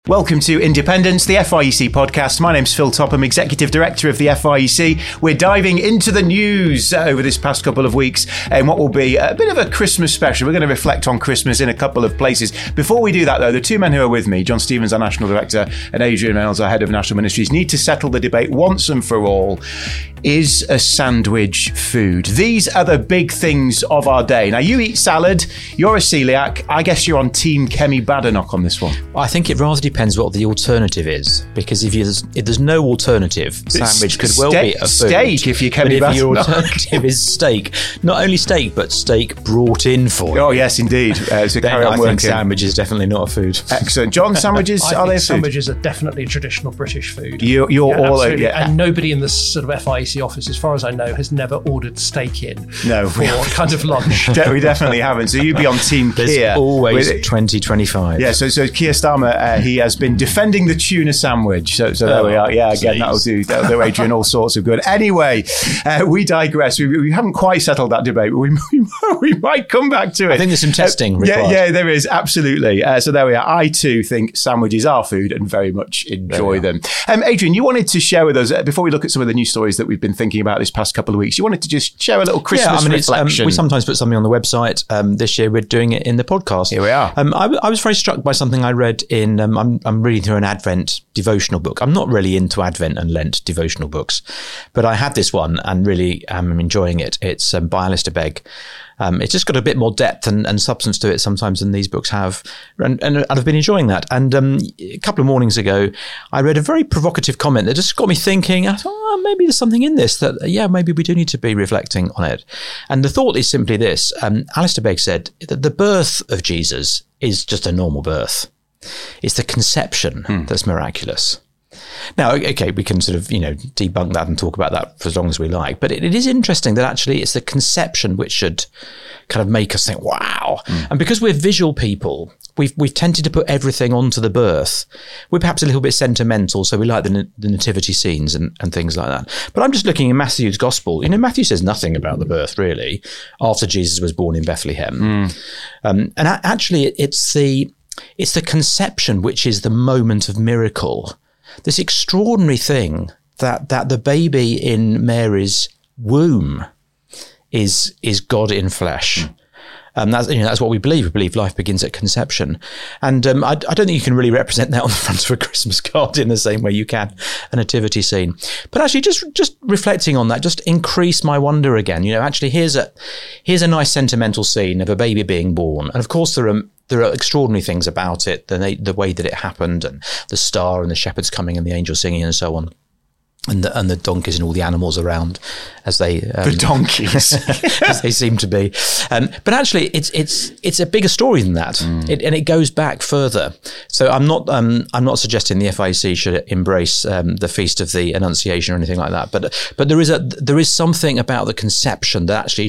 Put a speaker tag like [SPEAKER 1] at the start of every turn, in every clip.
[SPEAKER 1] Welcome to Independence, the FIEC podcast. My name's Phil Topham, Executive Director of the FIEC. We're diving into the news over this past couple of weeks and what will be a bit of a Christmas special. We're going to reflect on Christmas in a couple of places. Before we do that, though, the two men who are with me, John Stevens, our National Director, and Adrian Reynolds, our Head of National Ministries, need to settle the debate once and for all. Is a sandwich food? These are the big things of our day. Now, you eat salad, you're a celiac. I guess you're on Team Kemi Badenoch on this one.
[SPEAKER 2] I think it rather depends what the alternative is, because if there's no alternative, sandwich could well be a food.
[SPEAKER 1] Steak, if you're Kemi Badenoch.
[SPEAKER 2] But if your alternative is steak, not only steak, but steak brought in for you.
[SPEAKER 1] Oh, yes, indeed. So carry on
[SPEAKER 2] I
[SPEAKER 1] working.
[SPEAKER 2] think sandwich is definitely not a food.
[SPEAKER 1] Excellent. John, sandwiches, are they a food?
[SPEAKER 3] Sandwiches are definitely traditional British food.
[SPEAKER 1] You're all over,
[SPEAKER 3] yeah. And nobody in this sort of FIEC office, as far as I know, has never ordered steak in for kind of lunch.
[SPEAKER 1] We definitely haven't. So you'd be on Team Keir.
[SPEAKER 2] There's always 2025.
[SPEAKER 1] Yeah, so Keir Starmer, he has been defending the tuna sandwich. So there we are. Yeah, again, that'll do Adrian all sorts of good. Anyway, we digress. We haven't quite settled that debate, but we might come back to it.
[SPEAKER 2] I think there's some testing required.
[SPEAKER 1] Yeah, there is, absolutely. So there we are. I too think sandwiches are food and very much enjoy them. Adrian, you wanted to share with us, before we look at some of the news stories that we've been thinking about this past couple of weeks, you wanted to just share a little Christmas reflection.
[SPEAKER 2] We sometimes put something on the website. This year we're doing it in the podcast.
[SPEAKER 1] Here we are.
[SPEAKER 2] I was very struck by something I read in, I'm reading through an Advent devotional book. I'm not really into Advent and Lent devotional books, but I had this one and really am enjoying it. It's by Alistair Begg. It's just got a bit more depth and substance to it sometimes than these books have. And I've been enjoying that. And a couple of mornings ago, I read a very provocative comment that just got me thinking, I thought, maybe there's something in this that, maybe we do need to be reflecting on it. And the thought is simply this. Alistair Begg said that the birth of Jesus is just a normal birth. It's the conception that's miraculous. Now, okay, we can sort of, debunk that and talk about that for as long as we like. But it is interesting that actually it's the conception which should kind of make us think, wow. And because we're visual people, we've tended to put everything onto the birth. We're perhaps a little bit sentimental, so we like the nativity scenes and things like that. But I'm just looking in Matthew's gospel. Matthew says nothing about the birth, really, after Jesus was born in Bethlehem. And actually, it's the conception which is the moment of miracle. This extraordinary thing that the baby in Mary's womb is God in flesh. That's what we believe. We believe life begins at conception. And I don't think you can really represent that on the front of a Christmas card in the same way you can a nativity scene. But actually, just reflecting on that, just increased my wonder again. Actually, here's a nice sentimental scene of a baby being born. And of course, there are extraordinary things about it, the way that it happened, and the star and the shepherds coming and the angels singing and so on. And the donkeys and all the animals around as they
[SPEAKER 1] the donkeys
[SPEAKER 2] as they seem to be, but actually it's a bigger story than that, and it goes back further. So I'm not suggesting the FIEC should embrace the Feast of the Annunciation or anything like that, but there is something about the conception that actually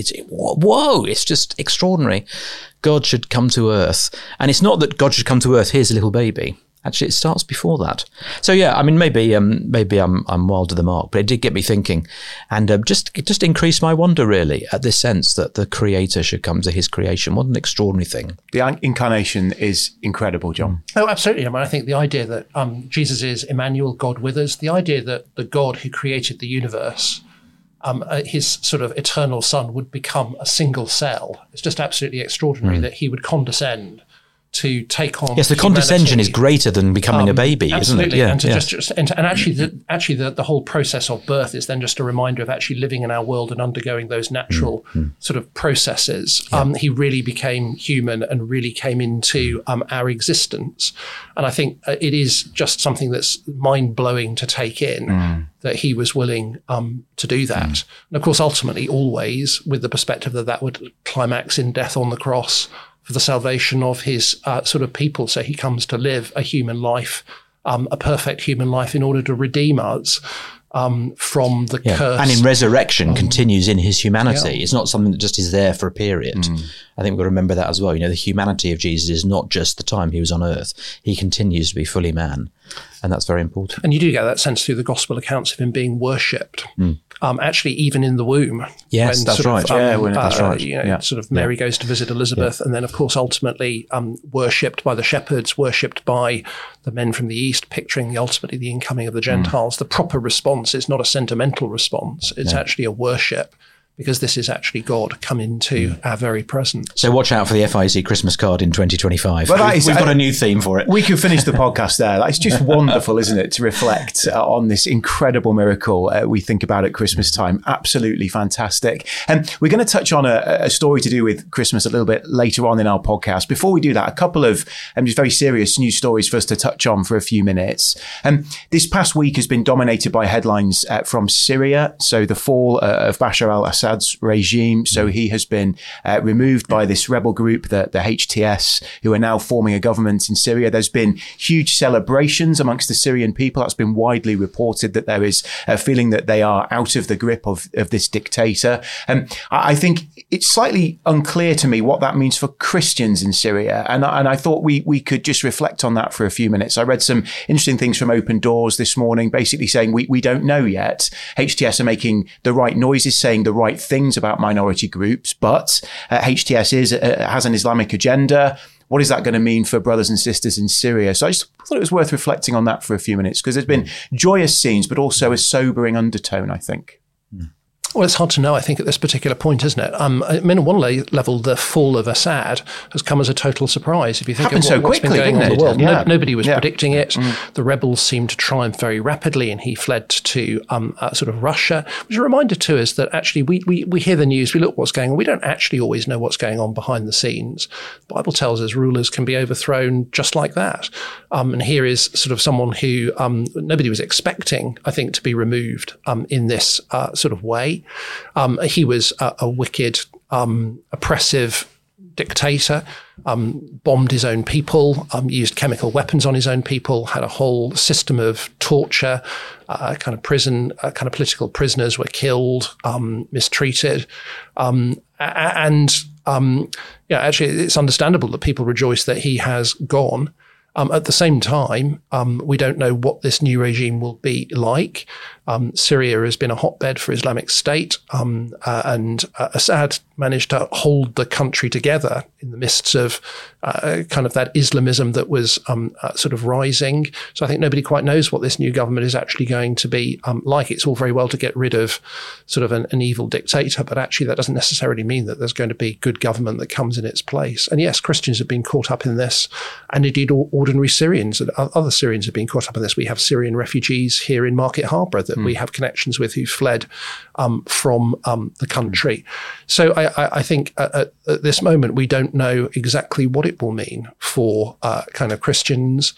[SPEAKER 2] it's just extraordinary. God should come to earth, and it's not that God should come to earth. Here's a little baby. Actually, it starts before that. So maybe I'm wild of the mark, but it did get me thinking, and just increased my wonder really at this sense that the Creator should come to His creation. What an extraordinary thing! The
[SPEAKER 1] incarnation is incredible, John.
[SPEAKER 3] Oh, absolutely. I think the idea that Jesus is Emmanuel, God with us. The idea that the God who created the universe, his sort of eternal Son, would become a single cell. It's just absolutely extraordinary that He would condescend to take on.
[SPEAKER 2] Yes, the condescension is greater than becoming a baby,
[SPEAKER 3] absolutely.
[SPEAKER 2] Isn't
[SPEAKER 3] And
[SPEAKER 2] it?
[SPEAKER 3] and actually, the whole process of birth is then just a reminder of actually living in our world and undergoing those natural sort of processes. Yeah. He really became human and really came into our existence, and I think it is just something that's mind blowing to take in. That He was willing to do that, and of course, ultimately, always with the perspective that would climax in death on the cross for the salvation of His sort of people. So He comes to live a human life, a perfect human life, in order to redeem us from the curse.
[SPEAKER 2] And in resurrection continues in His humanity. Yeah. It's not something that just is there for a period. I think we've got to remember that as well. The humanity of Jesus is not just the time He was on earth. He continues to be fully man. And that's very important.
[SPEAKER 3] And you do get that sense through the gospel accounts of him being worshipped, actually even in the womb.
[SPEAKER 2] Yes, that's right.
[SPEAKER 3] That's right. Sort of Mary goes to visit Elizabeth, and then, of course, ultimately worshipped by the shepherds, worshipped by the men from the east, picturing ultimately the incoming of the Gentiles. The proper response is not a sentimental response. It's actually a worship, because this is actually God come into our very presence.
[SPEAKER 2] So watch out for the FIEC Christmas card in 2025.
[SPEAKER 1] Well,
[SPEAKER 2] we've got a new theme for it.
[SPEAKER 1] We could finish the podcast there. It's just wonderful, isn't it, to reflect on this incredible miracle we think about at Christmas time. Absolutely fantastic. And we're going to touch on a story to do with Christmas a little bit later on in our podcast. Before we do that, a couple of just very serious news stories for us to touch on for a few minutes. This past week has been dominated by headlines from Syria. So the fall of Bashar al-Assad's regime. So he has been removed by this rebel group, the HTS, who are now forming a government in Syria. There's been huge celebrations amongst the Syrian people. That's been widely reported, that there is a feeling that they are out of the grip of this dictator. I think it's slightly unclear to me what that means for Christians in Syria. And I thought we could just reflect on that for a few minutes. I read some interesting things from Open Doors this morning, basically saying we don't know yet. HTS are making the right noises, saying the right things about minority groups, but HTS has an Islamic agenda. What is that going to mean for brothers and sisters in Syria? So I just thought it was worth reflecting on that for a few minutes, because there's been joyous scenes, but also a sobering undertone, I think.
[SPEAKER 3] Well, it's hard to know, I think, at this particular point, isn't it? I mean, on one level, the fall of Assad has come as a total surprise. If you think of what's been going on in the world, nobody was predicting it. The rebels seemed to triumph very rapidly, and he fled to sort of Russia. Which is a reminder to us that actually we hear the news, we look what's going on. We don't actually always know what's going on behind the scenes. The Bible tells us rulers can be overthrown just like that. And here is sort of someone who nobody was expecting, I think, to be removed in this sort of way. He was a wicked, oppressive dictator, bombed his own people, used chemical weapons on his own people, had a whole system of torture, kind of political prisoners were killed, mistreated. Actually, it's understandable that people rejoice that he has gone. At the same time, we don't know what this new regime will be like. Syria has been a hotbed for Islamic State, and Assad managed to hold the country together in the midst of kind of that Islamism that was sort of rising. So I think nobody quite knows what this new government is actually going to be like. It's all very well to get rid of sort of an evil dictator, but actually that doesn't necessarily mean that there's going to be good government that comes in its place. And yes, Christians have been caught up in this, and indeed ordinary Syrians and other Syrians have been caught up in this. We have Syrian refugees here in Market Harbour that we have connections with who fled from the country. So I think at this moment, we don't know exactly what it will mean for kind of Christians.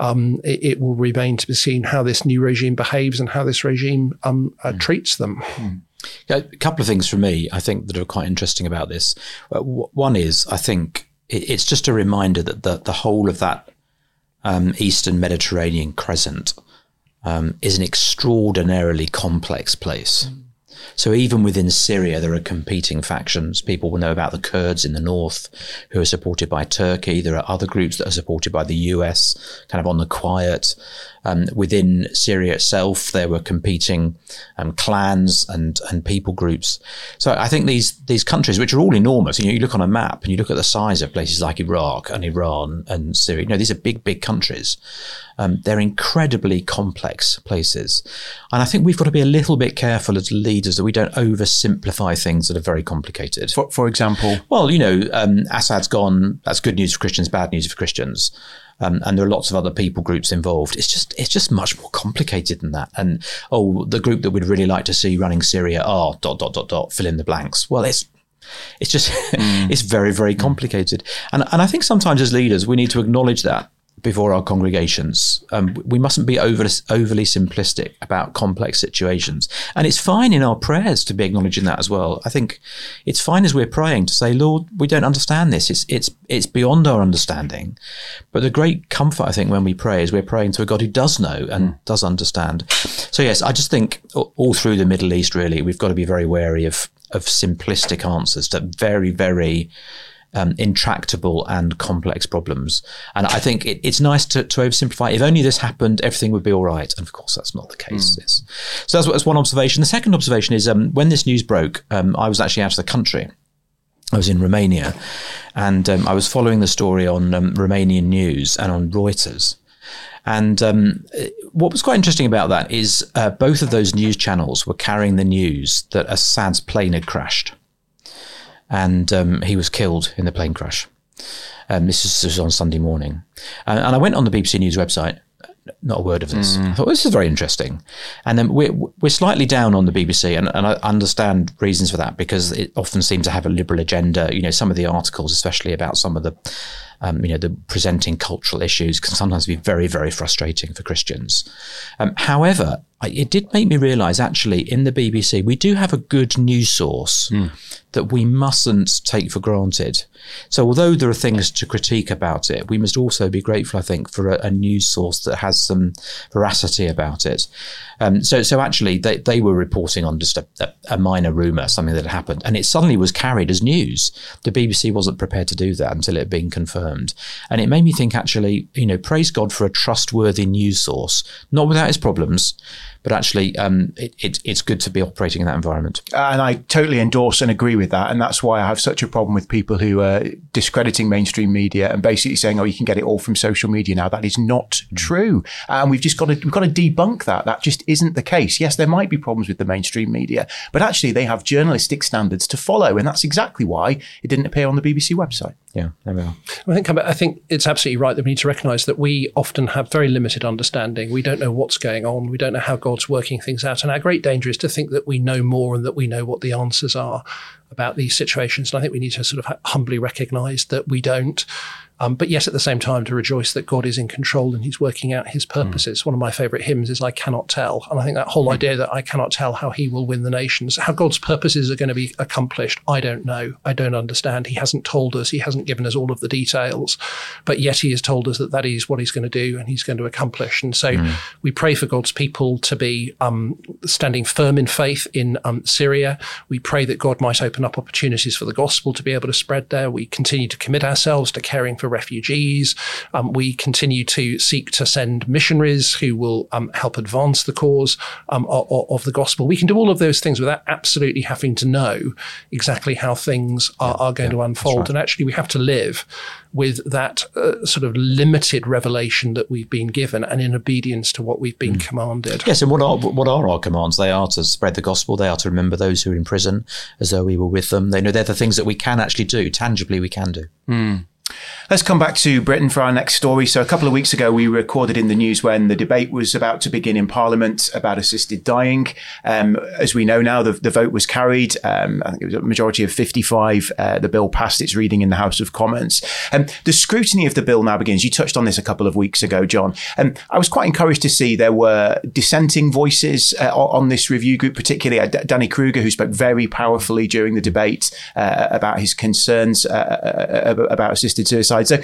[SPEAKER 3] It will remain to be seen how this new regime behaves and how this regime treats them.
[SPEAKER 2] A couple of things for me, I think, that are quite interesting about this. One is, I think, it's just a reminder that the whole of that Eastern Mediterranean crescent is an extraordinarily complex place. So even within Syria, there are competing factions. People will know about the Kurds in the north who are supported by Turkey. There are other groups that are supported by the US, kind of on the quiet. Within Syria itself, there were competing clans and people groups. So I think these countries, which are all enormous, you look on a map and you look at the size of places like Iraq and Iran and Syria. These are big, big countries. They're incredibly complex places. And I think we've got to be a little bit careful as leaders that we don't oversimplify things that are very complicated.
[SPEAKER 1] For example?
[SPEAKER 2] Well, Assad's gone. That's good news for Christians, bad news for Christians. And there are lots of other people groups involved. It's just much more complicated than that. And, the group that we'd really like to see running Syria are ... fill in the blanks. Well, it's just, it's very, very complicated. And I think sometimes as leaders, we need to acknowledge that before our congregations. We mustn't be overly simplistic about complex situations. And it's fine in our prayers to be acknowledging that as well. I think it's fine as we're praying to say, Lord, we don't understand this. It's beyond our understanding. But the great comfort, I think, when we pray is we're praying to a God who does know and does understand. So yes, I just think all through the Middle East, really, we've got to be very wary of simplistic answers to very, very intractable and complex problems. And I think it's nice to oversimplify. If only this happened, everything would be all right. And of course, that's not the case. So that's one observation. The second observation is when this news broke, I was actually out of the country. I was in Romania, and I was following the story on Romanian news and on Reuters. And what was quite interesting about that is both of those news channels were carrying the news that Assad's plane had crashed. And he was killed in the plane crash. This was on Sunday morning. And I went on the BBC News website, not a word of this. I thought, this is very interesting. And then we're slightly down on the BBC, and I understand reasons for that, because it often seems to have a liberal agenda. Some of the articles, especially about some of the the presenting cultural issues, can sometimes be very, very frustrating for Christians. However, it did make me realise, actually, in the BBC, we do have a good news source that we mustn't take for granted. So although there are things to critique about it, we must also be grateful, I think, for a news source that has some veracity about it. So actually, they were reporting on just a minor rumour, something that had happened, and it suddenly was carried as news. The BBC wasn't prepared to do that until it had been confirmed. And it made me think, actually, praise God for a trustworthy news source, not without its problems, but actually it's good to be operating in that environment. And
[SPEAKER 1] I totally endorse and agree with that. And that's why I have such a problem with people who are discrediting mainstream media and basically saying, you can get it all from social media now. That is not true. And we've got to debunk that. That just isn't the case. Yes, there might be problems with the mainstream media, but actually they have journalistic standards to follow. And that's exactly why it didn't appear on the BBC website.
[SPEAKER 2] Yeah, there we are.
[SPEAKER 3] I think it's absolutely right that we need to recognise that we often have very limited understanding. We don't know what's going on. We don't know how God's working things out. And our great danger is to think that we know more and that we know what the answers are about these situations. And I think we need to sort of humbly recognise that we don't. But yet at the same time to rejoice that God is in control and he's working out his purposes. One of my favourite hymns is I Cannot Tell. And I think that whole idea that I cannot tell how he will win the nations, how God's purposes are going to be accomplished, I don't know. I don't understand. He hasn't told us. He hasn't given us all of the details. But yet he has told us that is what he's going to do and he's going to accomplish. And so we pray for God's people to be standing firm in faith in Syria. We pray that God might open up opportunities for the gospel to be able to spread there. We continue to commit ourselves to caring for refugees. We continue to seek to send missionaries who will help advance the cause of the gospel. We can do all of those things without absolutely having to know exactly how things are going to unfold. Right. And actually, we have to live with that sort of limited revelation that we've been given and in obedience to what we've been commanded.
[SPEAKER 2] Yes, and what are our commands? They are to spread the gospel. They are to remember those who are in prison as though we were with them. They're the things that we can actually do, tangibly we can do.
[SPEAKER 1] Let's come back to Britain for our next story. So a couple of weeks ago, we recorded in the news when the debate was about to begin in Parliament about assisted dying. As we know now, the vote was carried. I think it was a majority of 55. The bill passed its reading in the House of Commons. The scrutiny of the bill now begins. You touched on this a couple of weeks ago, John. I was quite encouraged to see there were dissenting voices on this review group, particularly Danny Kruger, who spoke very powerfully during the debate about his concerns about assisted suicide. So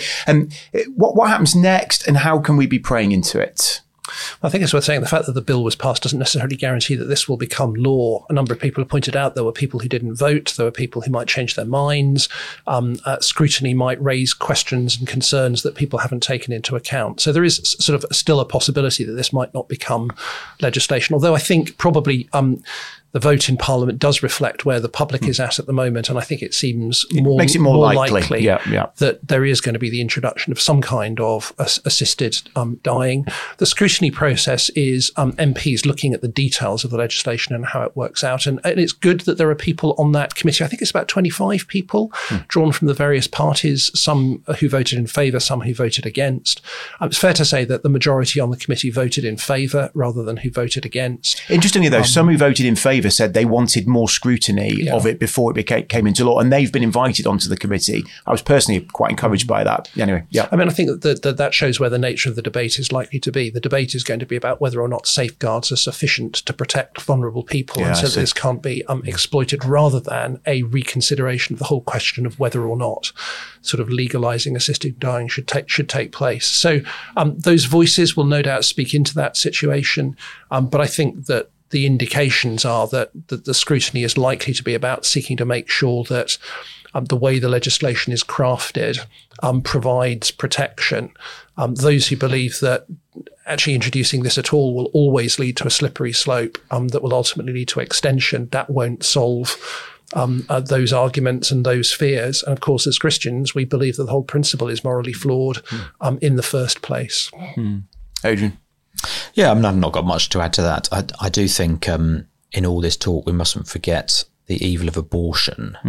[SPEAKER 1] what happens next and how can we be praying into it?
[SPEAKER 3] I think it's worth saying the fact that the bill was passed doesn't necessarily guarantee that this will become law. A number of people have pointed out there were people who didn't vote. There were people who might change their minds. Scrutiny might raise questions and concerns that people haven't taken into account. So there is sort of still a possibility that this might not become legislation, although I think probably the vote in Parliament does reflect where the public is at the moment, and I think it seems
[SPEAKER 1] makes it more likely
[SPEAKER 3] that there is going to be the introduction of some kind of assisted dying. The scrutiny process is MPs looking at the details of the legislation and how it works out, and it's good that there are people on that committee. I think it's about 25 people drawn from the various parties, some who voted in favour, some who voted against. It's fair to say that the majority on the committee voted in favour rather than who voted against.
[SPEAKER 1] Interestingly, though, some who voted in favour said they wanted more scrutiny of it before it came into law, and they've been invited onto the committee. I was personally quite encouraged by that. Anyway,
[SPEAKER 3] I mean, I think that shows where the nature of the debate is likely to be. The debate is going to be about whether or not safeguards are sufficient to protect vulnerable people, and so this can't be exploited, rather than a reconsideration of the whole question of whether or not sort of legalising assisted dying should take place. So those voices will no doubt speak into that situation, but I think that the indications are that the scrutiny is likely to be about seeking to make sure that the way the legislation is crafted provides protection. Those who believe that actually introducing this at all will always lead to a slippery slope that will ultimately lead to extension, that won't solve those arguments and those fears. And of course, as Christians, we believe that the whole principle is morally flawed in the first place.
[SPEAKER 1] Adrian?
[SPEAKER 2] Yeah, I've not got much to add to that. I do think in all this talk, we mustn't forget the evil of abortion.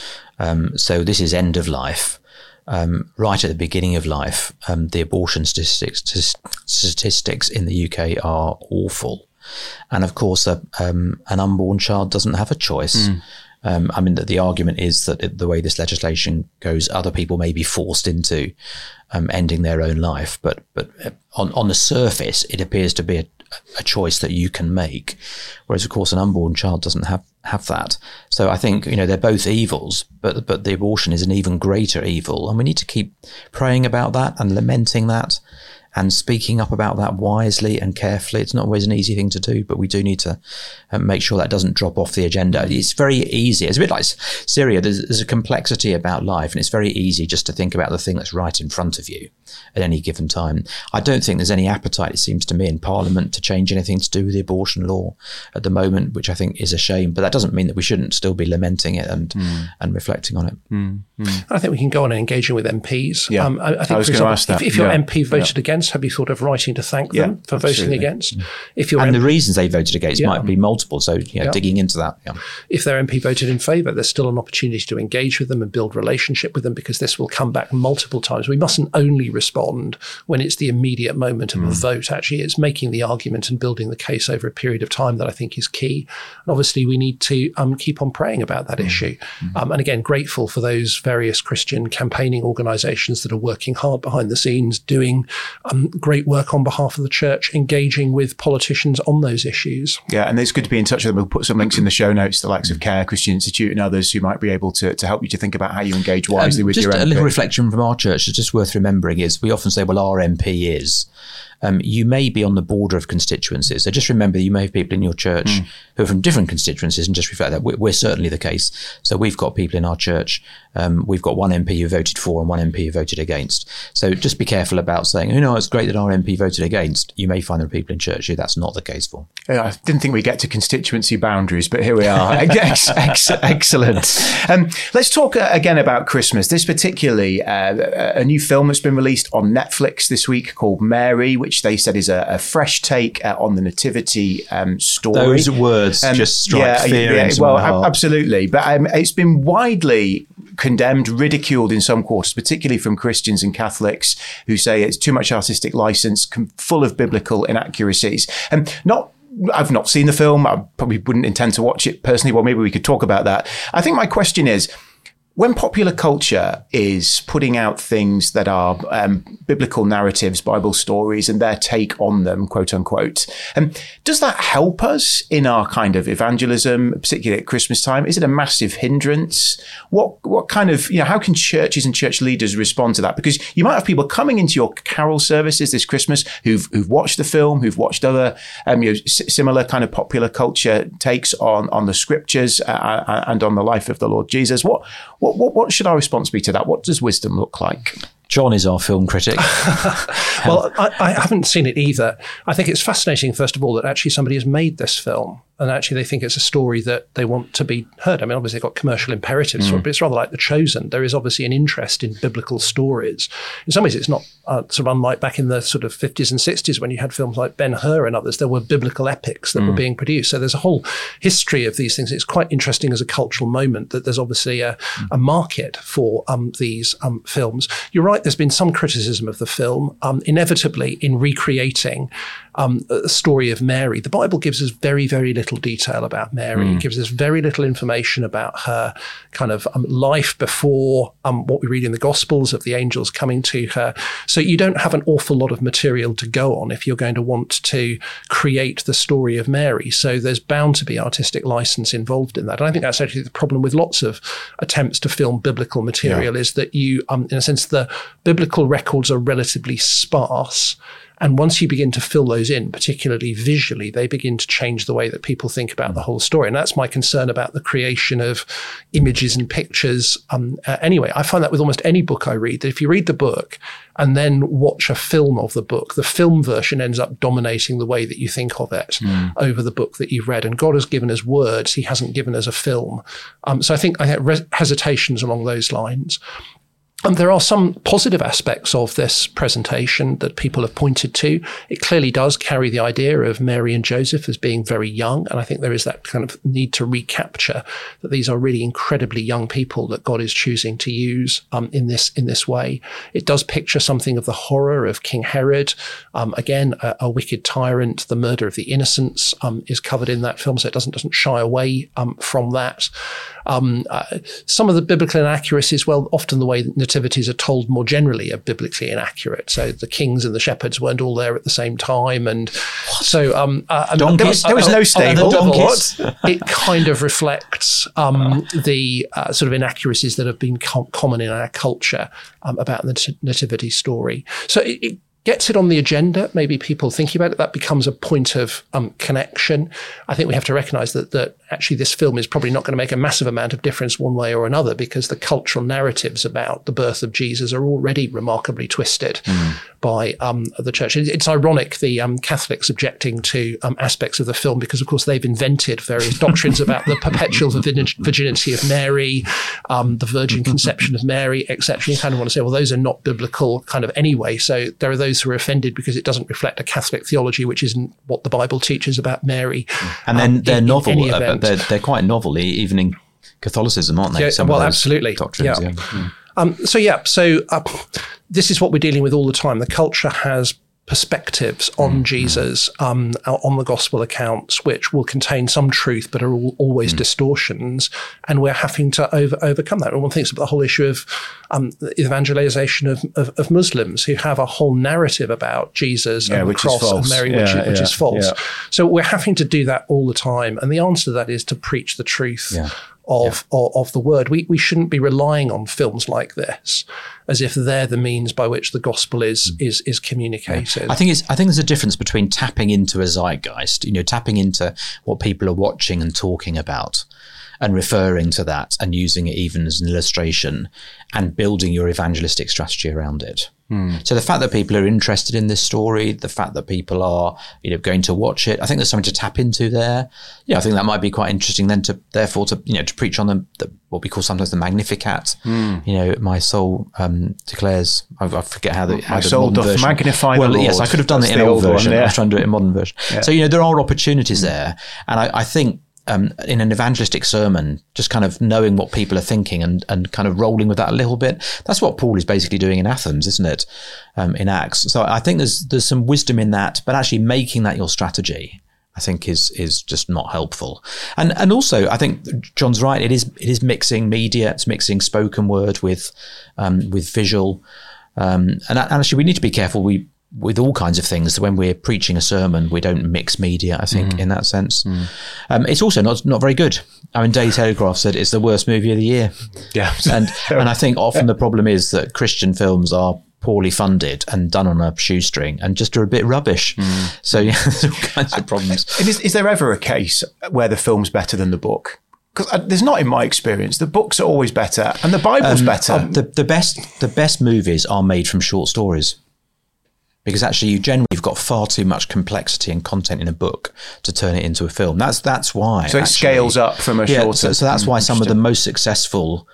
[SPEAKER 2] So this is end of life. Right at the beginning of life, the abortion statistics in the UK are awful. And of course, an unborn child doesn't have a choice. I mean, the argument is that the way this legislation goes, other people may be forced into ending their own life. But on the surface, it appears to be a choice that you can make. Whereas, of course, an unborn child doesn't have that. So I think, they're both evils, but the abortion is an even greater evil. And we need to keep praying about that and lamenting that and speaking up about that wisely and carefully. It's not always an easy thing to do, but we do need to make sure that doesn't drop off the agenda. It's very easy. It's a bit like Syria. There's a complexity about life, and it's very easy just to think about the thing that's right in front of you at any given time. I don't think there's any appetite, it seems to me, in Parliament to change anything to do with the abortion law at the moment, which I think is a shame. But that doesn't mean that we shouldn't still be lamenting it and reflecting on it.
[SPEAKER 3] I think we can go on and engaging with MPs.
[SPEAKER 1] Yeah.
[SPEAKER 3] I think,
[SPEAKER 1] I was going to ask that.
[SPEAKER 3] If your MP voted against, have you thought of writing to thank them for voting against? If your
[SPEAKER 2] the reasons they voted against might be multiple, so digging into that.
[SPEAKER 3] If their MP voted in favour, there's still an opportunity to engage with them and build relationship with them, because this will come back multiple times. We mustn't only respond when it's the immediate moment of a vote. Actually, it's making the argument and building the case over a period of time that I think is key. And obviously, we need to keep on praying about that issue. And again, grateful for those various Christian campaigning organisations that are working hard behind the scenes, doing great work on behalf of the church, engaging with politicians on those issues.
[SPEAKER 1] Yeah, and it's good to be in touch with them. We'll put some links in the show notes, the likes of CARE, Christian Institute and others who might be able to help you to think about how you engage wisely with your MP.
[SPEAKER 2] Just a little reflection from our church that's just worth remembering is we often say, well, our MP is. You may be on the border of constituencies. So just remember that you may have people in your church who are from different constituencies, and just reflect that we're certainly the case. So we've got people in our church. We've got one MP who voted for and one MP who voted against. So just be careful about saying, it's great that our MP voted against. You may find there are people in church who that's not the case for.
[SPEAKER 1] Yeah, I didn't think we'd get to constituency boundaries, but here we are. Excellent. Let's talk again about Christmas. This particularly, a new film that's been released on Netflix this week called Mary, which they said is a fresh take on the nativity story.
[SPEAKER 2] Those words just strike fear into my heart.
[SPEAKER 1] Absolutely. But it's been widely condemned, ridiculed in some quarters, particularly from Christians and Catholics who say it's too much artistic license, full of biblical inaccuracies. I've not seen the film. I probably wouldn't intend to watch it personally. Well, maybe we could talk about that. I think my question is, when popular culture is putting out things that are biblical narratives, Bible stories, and their take on them, quote unquote, does that help us in our kind of evangelism, particularly at Christmas time? Is it a massive hindrance? What kind of, how can churches and church leaders respond to that? Because you might have people coming into your carol services this Christmas who've watched the film, who've watched other similar kind of popular culture takes on the scriptures and on the life of the Lord Jesus. What should our response be to that? What does wisdom look like?
[SPEAKER 2] John is our film critic.
[SPEAKER 3] Well, I haven't seen it either. I think it's fascinating, first of all, that actually somebody has made this film. And actually, they think it's a story that they want to be heard. I mean, obviously, they've got commercial imperatives for it, but it's rather like The Chosen. There is obviously an interest in biblical stories. In some ways, it's not sort of unlike back in the sort of 50s and 60s when you had films like Ben-Hur and others. There were biblical epics that were being produced. So there's a whole history of these things. It's quite interesting as a cultural moment that there's obviously a market for these films. You're right, there's been some criticism of the film. Inevitably, in recreating the story of Mary, the Bible gives us very, very little detail about Mary. It gives us very little information about her kind of life before what we read in the Gospels of the angels coming to her. So you don't have an awful lot of material to go on if you're going to want to create the story of Mary. So there's bound to be artistic license involved in that. And I think that's actually the problem with lots of attempts to film biblical material is that you, in a sense, the biblical records are relatively sparse. And once you begin to fill those in, particularly visually, they begin to change the way that people think about the whole story. And that's my concern about the creation of images and pictures. Anyway, I find that with almost any book I read, that if you read the book and then watch a film of the book, the film version ends up dominating the way that you think of it over the book that you've read. And God has given us words. He hasn't given us a film. So I think I have hesitations along those lines. There are some positive aspects of this presentation that people have pointed to. It clearly does carry the idea of Mary and Joseph as being very young. And I think there is that kind of need to recapture that these are really incredibly young people that God is choosing to use in this way. It does picture something of the horror of King Herod. Again, a wicked tyrant. The murder of the innocents is covered in that film, so it doesn't shy away from that. Some of the biblical inaccuracies, well, often the way that nativities are told more generally are biblically inaccurate. So the kings and the shepherds weren't all there at the same time. And so
[SPEAKER 1] there was no stable.
[SPEAKER 3] It kind of reflects the sort of inaccuracies that have been common in our culture about the nativity story. So it gets it on the agenda, maybe people thinking about it, that becomes a point of connection. I think we have to recognise that actually this film is probably not going to make a massive amount of difference one way or another, because the cultural narratives about the birth of Jesus are already remarkably twisted by the church. It's ironic, the Catholics objecting to aspects of the film, because of course they've invented various doctrines about the perpetual virginity of Mary, the virgin conception of Mary, etc. You kind of want to say, well, those are not biblical kind of anyway. So there are those who are offended because it doesn't reflect a Catholic theology, which isn't what the Bible teaches about Mary.
[SPEAKER 2] And then they're novel. They're quite novel, even in Catholicism, aren't they?
[SPEAKER 3] Yeah,
[SPEAKER 2] Some
[SPEAKER 3] well,
[SPEAKER 2] of those
[SPEAKER 3] absolutely.
[SPEAKER 2] Doctrines,
[SPEAKER 3] This is what we're dealing with all the time. The culture has perspectives on Jesus, on the gospel accounts, which will contain some truth, but are always distortions. And we're having to overcome that. And one thinks about the whole issue of the evangelization of Muslims, who have a whole narrative about Jesus and the cross and Mary, which is false. Yeah. So we're having to do that all the time. And the answer to that is to preach the truth of the word. We shouldn't be relying on films like this as if they're the means by which the gospel is communicated.
[SPEAKER 2] Yeah. I think there's a difference between tapping into a zeitgeist, tapping into what people are watching and talking about, and referring to that and using it even as an illustration, and building your evangelistic strategy around it. So the fact that people are interested in this story, the fact that people are, going to watch it, I think there's something to tap into there. I think that might be quite interesting then to preach on the what we call sometimes the Magnificat. My soul declares, I forget how
[SPEAKER 1] my soul doth magnify the Lord.
[SPEAKER 2] Yes, I could have done it in an old version. I was trying to do it in modern version. Yeah. So, there are opportunities there. And I think, in an evangelistic sermon, just kind of knowing what people are thinking and kind of rolling with that a little bit. That's what Paul is basically doing in Athens, isn't it? In Acts. So I think there's some wisdom in that, but actually making that your strategy, I think is just not helpful. And also, I think John's right. It is mixing media. It's mixing spoken word with visual. And actually, we need to be careful. With all kinds of things, when we're preaching a sermon, we don't mix media, I think, in that sense. It's also not very good. I mean, Daily Telegraph said it's the worst movie of the year. Yeah. and I think often the problem is that Christian films are poorly funded and done on a shoestring and just are a bit rubbish. So, there's all kinds of problems.
[SPEAKER 1] Is there ever a case where the film's better than the book? Because there's not, in my experience. The books are always better and the Bible's better.
[SPEAKER 2] The best movies are made from short stories. Because actually, you've got far too much complexity and content in a book to turn it into a film. That's why.
[SPEAKER 1] So it scales up from a shorter.
[SPEAKER 2] So that's why some of the most successful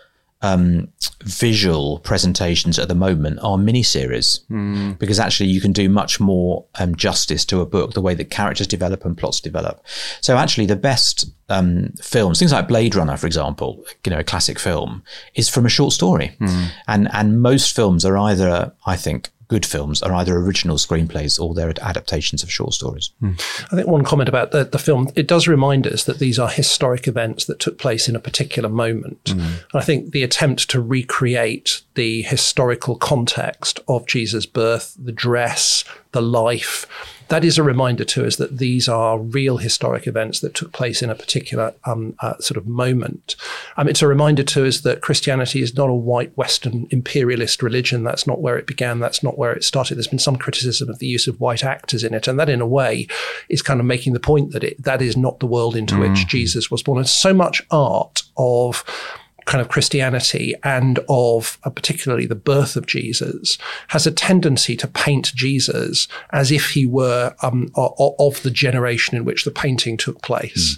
[SPEAKER 2] visual presentations at the moment are miniseries, because actually you can do much more justice to a book, the way that characters develop and plots develop. So actually, the best films, things like Blade Runner, for example, a classic film, is from a short story, and most films are either, I think, good films are either original screenplays or they're adaptations of short stories.
[SPEAKER 3] I think one comment about the film, it does remind us that these are historic events that took place in a particular moment. And I think the attempt to recreate the historical context of Jesus' birth, the dress, the life, that is a reminder to us that these are real historic events that took place in a particular sort of moment. It's a reminder to us that Christianity is not a white Western imperialist religion. That's not where it began. That's not where it started. There's been some criticism of the use of white actors in it. And that, in a way, is kind of making the point that that is not the world into which Jesus was born. And so much art of kind of Christianity and of particularly the birth of Jesus has a tendency to paint Jesus as if he were of the generation in which the painting took place.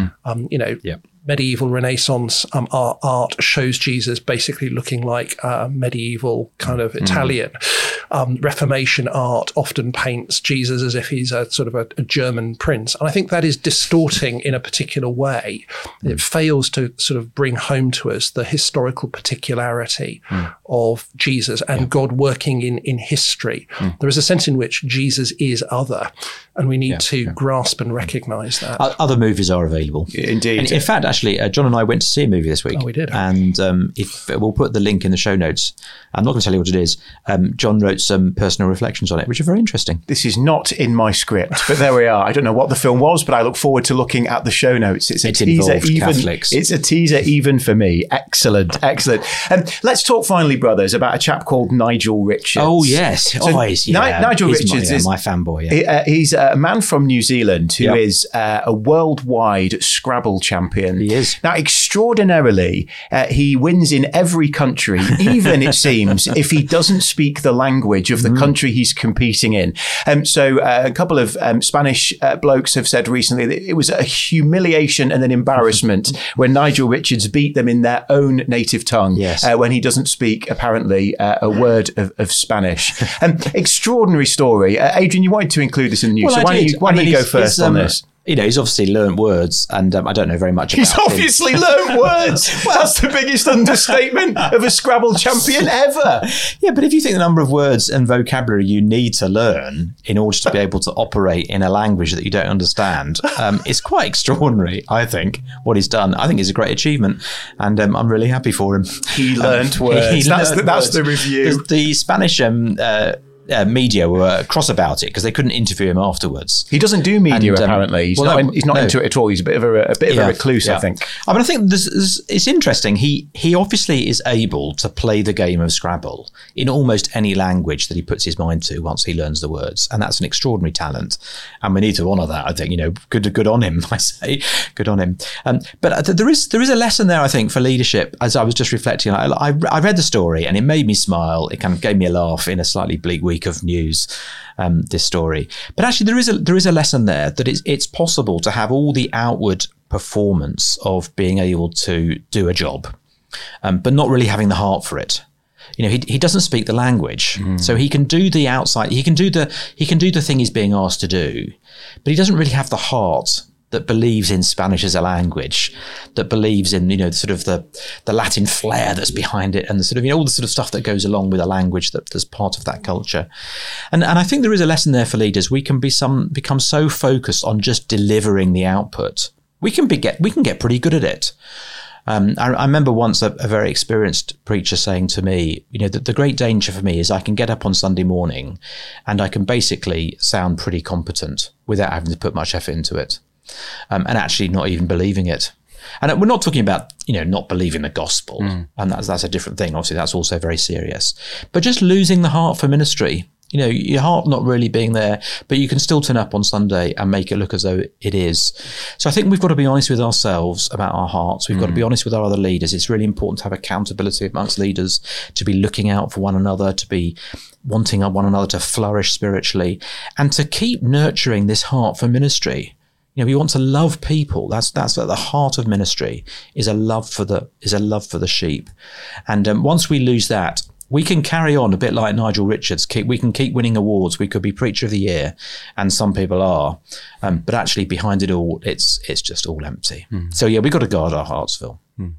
[SPEAKER 3] Medieval Renaissance art shows Jesus basically looking like medieval kind of Italian. Reformation art often paints Jesus as if he's a sort of a German prince. And I think that is distorting in a particular way. It fails to sort of bring home to us the historical particularity of Jesus and God working in history. There is a sense in which Jesus is other, and we need to grasp and recognize that.
[SPEAKER 2] Other movies are available.
[SPEAKER 1] Indeed.
[SPEAKER 2] And in fact, actually, John and I went to see a movie this week.
[SPEAKER 3] Oh, we did.
[SPEAKER 2] And if we'll put the link in the show notes. I'm not going to tell you what it is. John wrote some personal reflections on it, which are very interesting.
[SPEAKER 1] This is not in my script, but there we are. I don't know what the film was, but I look forward to looking at the show notes. It's a teaser,
[SPEAKER 2] Catholics.
[SPEAKER 1] It's a teaser even for me. Excellent. Let's talk finally, brothers, about a chap called Nigel Richards.
[SPEAKER 2] Oh, yes.
[SPEAKER 1] Nigel Richards is
[SPEAKER 2] my fanboy.
[SPEAKER 1] He's a man from New Zealand who is a worldwide Scrabble champion.
[SPEAKER 2] He is.
[SPEAKER 1] Now, extraordinarily, he wins in every country, even, it seems, if he doesn't speak the language of the country he's competing in. So a couple of Spanish blokes have said recently that it was a humiliation and an embarrassment when Nigel Richards beat them in their own native tongue when he doesn't speak, apparently, a word of Spanish. Extraordinary story. Adrian, you wanted to include this in the news,
[SPEAKER 2] well,
[SPEAKER 1] so why don't you go first on this?
[SPEAKER 2] He's obviously learnt words, and I don't know very much about
[SPEAKER 1] He's obviously learnt words. Well, that's the biggest understatement of a Scrabble champion ever.
[SPEAKER 2] Yeah, but if you think the number of words and vocabulary you need to learn in order to be able to operate in a language that you don't understand, it's quite extraordinary, I think, what he's done. I think it's a great achievement, and I'm really happy for him.
[SPEAKER 1] He learnt words. That's the review.
[SPEAKER 2] The Spanish media were cross about it because they couldn't interview him afterwards.
[SPEAKER 1] He doesn't do media, apparently. He's not into it at all. He's a bit of a recluse, I think.
[SPEAKER 2] I mean, I think it's interesting. He obviously is able to play the game of Scrabble in almost any language that he puts his mind to once he learns the words, and that's an extraordinary talent. And we need to honour that. I think good on him. I say good on him. But there is a lesson there, I think, for leadership. As I was just reflecting, I read the story and it made me smile. It kind of gave me a laugh in a slightly bleak week of news, this story. But actually there is a lesson there that it's possible to have all the outward performance of being able to do a job, but not really having the heart for it. He doesn't speak the language, so he can do the outside, he can do the thing he's being asked to do, but he doesn't really have the heart that believes in Spanish as a language, that believes in, sort of the Latin flair that's behind it, and the sort of, all the sort of stuff that goes along with a language that's part of that culture. And I think there is a lesson there for leaders. We can become so focused on just delivering the output. We can get pretty good at it. I remember once a very experienced preacher saying to me, that the great danger for me is I can get up on Sunday morning and I can basically sound pretty competent without having to put much effort into it. And actually not even believing it. And we're not talking about, not believing the gospel. And that's a different thing. Obviously, that's also very serious. But just losing the heart for ministry. Your heart not really being there, but you can still turn up on Sunday and make it look as though it is. So I think we've got to be honest with ourselves about our hearts. We've got to be honest with our other leaders. It's really important to have accountability amongst leaders, to be looking out for one another, to be wanting one another to flourish spiritually, and to keep nurturing this heart for ministry. We want to love people. That's at the heart of ministry, is a love for the sheep. And once we lose that, we can carry on a bit like Nigel Richards. We can keep winning awards. We could be Preacher of the Year, and some people are. But actually, behind it all, it's just all empty. So we've got to guard our hearts, Phil.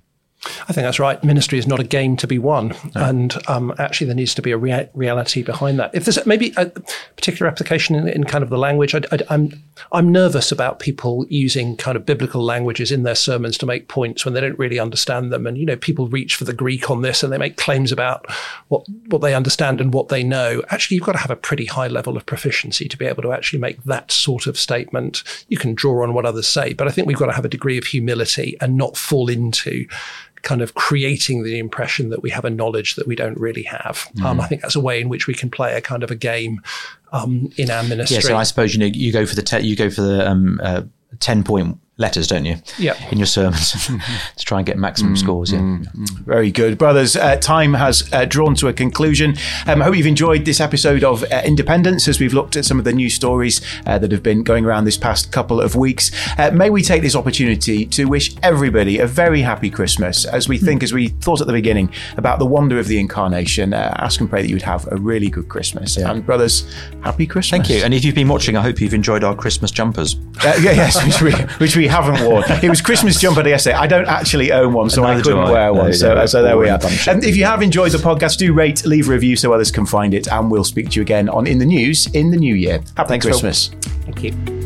[SPEAKER 3] I think that's right. Ministry is not a game to be won. No. And actually there needs to be a reality behind that. If there's maybe a particular application in kind of the language, I'm nervous about people using kind of biblical languages in their sermons to make points when they don't really understand them. And, people reach for the Greek on this and they make claims about what they understand and what they know. Actually, you've got to have a pretty high level of proficiency to be able to actually make that sort of statement. You can draw on what others say, but I think we've got to have a degree of humility and not fall into kind of creating the impression that we have a knowledge that we don't really have. I think that's a way in which we can play a kind of a game in our ministry.
[SPEAKER 2] Yeah, so I suppose you go for the 10-point letters, don't you?
[SPEAKER 3] Yeah.
[SPEAKER 2] In your sermons to try and get maximum scores. Yeah.
[SPEAKER 1] Very good. Brothers, time has drawn to a conclusion. I hope you've enjoyed this episode of Independence as we've looked at some of the news stories that have been going around this past couple of weeks. May we take this opportunity to wish everybody a very happy Christmas as we think, as we thought at the beginning, about the wonder of the incarnation. Ask and pray that you'd have a really good Christmas. Yeah. And brothers, happy Christmas.
[SPEAKER 2] Thank you. And if you've been watching, I hope you've enjoyed our Christmas jumpers.
[SPEAKER 1] Yes, which we haven't worn. It was Christmas jumper yesterday. I don't actually own one, so I couldn't wear one. So there we are. And if you have enjoyed the podcast, do rate, leave a review so others can find it, and we'll speak to you again on In the News in the new year. Happy Christmas.
[SPEAKER 3] Phil. Thank you.